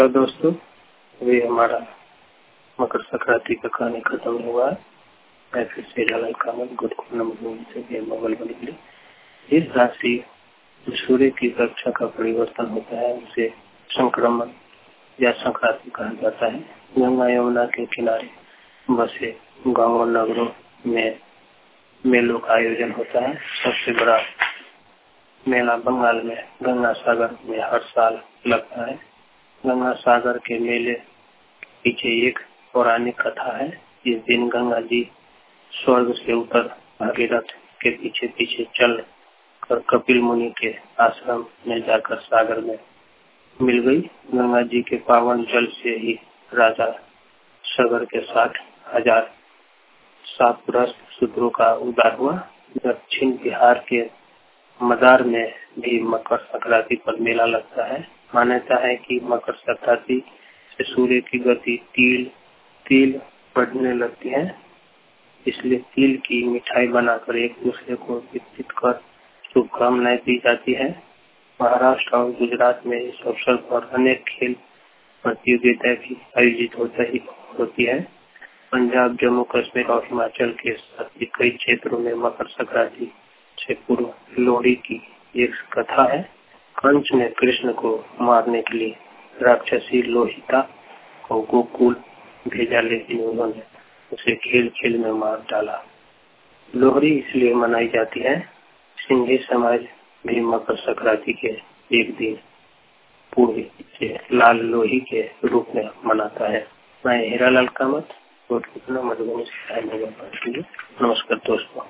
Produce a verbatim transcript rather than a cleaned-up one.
तो दोस्तों, अभी हमारा मकर संक्रांति का कहानी खत्म हुआ है। मैं फिर से लाल कामत गुरुकुल से मंगल बन निकली। इस राशि सूर्य की कक्षा का परिवर्तन होता है, उसे संक्रमण या संक्रांति कहा जाता है। गंगा यमुना के किनारे बसे गाँव और नगरों में मेलों का आयोजन होता है। सबसे बड़ा मेला बंगाल में गंगा सागर में हर साल लगता है। गंगा सागर के मेले पीछे एक पौराणिक कथा है। इस दिन गंगा जी स्वर्ग से उतर भागीरथ के पीछे पीछे चल कर कपिल मुनि के आश्रम में जाकर सागर में मिल गई। गंगा जी के पावन जल से ही राजा सागर के साठ हजार शापग्रस्त शूद्रों का उद्धार हुआ। दक्षिण बिहार के मदार में भी मकर संक्रांति पर मेला लगता है। मान्यता है कि मकर संक्रांति से सूर्य की गति तिल तिल बढ़ने लगती है, इसलिए तिल की मिठाई बनाकर एक दूसरे को वितरित कर शुभकामनाएं दी जाती है। महाराष्ट्र और गुजरात में इस अवसर पर अनेक खेल प्रतियोगिताएं भी आयोजित होता ही होती है। पंजाब, जम्मू कश्मीर और हिमाचल के साथ कई क्षेत्रों में मकर संक्रांति से पूर्व लोहड़ी की एक कथा है। कंस ने कृष्ण को मारने के लिए राक्षसी लोहिता को गोकुल भेजा, लेकिन उन्होंने उसे खेल खेल में मार डाला। लोहड़ी इसलिए मनाई जाती है। सिंधी समाज भी मकर संक्रांति के एक दिन पूर्व से लाल लोही के रूप में मनाता है। मैं हीरालाल कामत, मधुबनी से। नमस्कार दोस्तों।